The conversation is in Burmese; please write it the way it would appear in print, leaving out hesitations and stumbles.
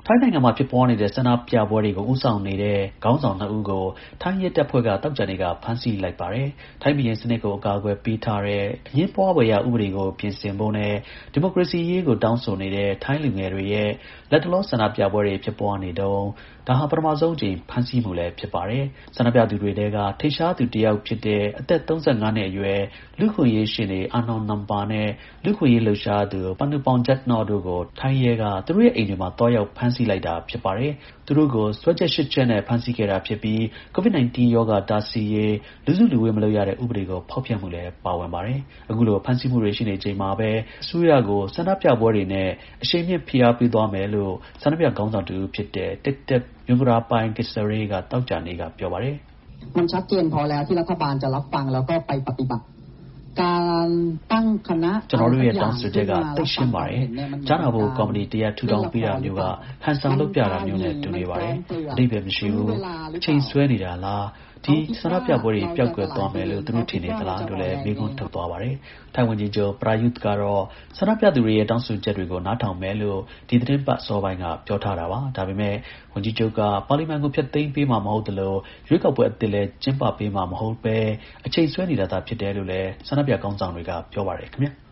ထိုင်းနိုင်ငံမှာဖြစ်ပွားနေတဲ့ဆန္ဒပြပွဲတွေကိုဦးဆောင်နေတဲ့ခေါင်းဆောင်နှစ်ဦးကိုထိုင်းရဲတပ်ဖွဲ့ကသောကြာနေ့ကဖမ်းဆီးလိုက်ပါတယ်။ထိုင်းဘုရင်စနစ်ကိုအကာအကွယ်ပေးထားတဲ့အငြင်းပွားဖွယ်ရာဥပဒေကိုပြင်ဆင်ဖို့နဲ့ဒီမိုကရေစီရေးကိုတောင်းဆိုနေတဲ့ထိုင်းလူငယ်တွေရဲ့လက်တလောဆန္ဒပြပွဲတွေဖြစ်ပွားနေတုန်းဒါဟာပထမဆုံးအကြိမ်ဖမ်းဆီးမှုလည်းဖြစ်ပါတယ်။ဆန္ဒပြသူတွေထဲကထိပ်ရှားသူတစ်ယောက်ဖြစ်တဲ့အသက်35နှစ်အရွယ်လူ့အခွင့်အရေးရှင်တွေအာနော်နမ်ပါနဲ့လူ့အခွင့်အရေးလှုပ်ရှားသူပန်နူပေါင်ဂျက်နော်တို့ကိုထိုင်းရဲကသူတို့ရဲ့အိမ်တွေမှာတွားရောက်ဖမ်းဆီးလိုက်တာဖြစ်ပါတယ်။သူတို့ကိုစွဲချက်8ချက်နဲ့ဖမ်းဆီးခဲ့တာဖြစ်ပြီး COVID-19 ရောဂါတားဆီးရေးလူစုလူဝေးမလုပ်ရတဲ့ဥပဒေကိုဖောက်ဖျက်မှုလည်းပါဝင်ပါတယ်။အခုလိုဖမ်းဆီးမှုတွေရှိနေချိန်မှာပဲအစိုးရကိုဆန္ဒပြပွဲတွေနဲ့အရှိန်မြင့်ဖိအားပေးသွားမယ်လို့ဆန္ဒပြခေါင်းဆောင်တူဖြစ်တဲ့ TikTok ယွန်ဂရာပိုင်ကစ္စရေးကတောက်ကြနေကပြောပါတယ်။มันชัดเจนพอแล้วที่รัฐบาลจะรับฟังแล้วก็ไปปฏิบัติการตั้งคณะကျွန်တော်တို့ရဲ့တောင်းဆိုချက်ကသိရှင်းပါတယ်။ကြားနာဖို့ကော်မတီတရားထူထောင်ပေးတာမျိုးကဟန်ဆောင်လုပ်ပြတာမျိုးနဲ့တူနေပါတယ်။အဓိပ္ပာယ်မရှိဘူး။အချိန်ဆွဲနေတာလား။ဒီဆန္ဒပြပွဲတွေပျောက်ကွယ်သွားမယ်လို့သူတို့ထင်နေသလားလို့လည်းမေးခွန်းထုတ်သွားပါတယ်။ထိုင်ဝန်ကြီးချုပ်ပရာယုတ်ကတော့ဆန္ဒပြသူတွေရဲ့တောင်းဆိုချက်တွေကိုနားထောင်မယ်လို့ဒီသတင်းပတ်စောပိုင်းကပြောထားတာပါ။ဒါပေမဲ့ဝန်ကြီးချုပ်ကပါလီမန်ကိုဖျက်သိမ်းပေးမှာမဟုတ်သလိုရွေးကောက်ပွဲအသစ်လည်းကျင်းပပေးမှာမဟုတ်ပဲအချိန်ဆွဲနေတာသာဖြစ်တယ်လို့လည်းဆန္ဒပြခေါင်းဆောင်တွေကပြောပါတယ်ခင်ဗျာ။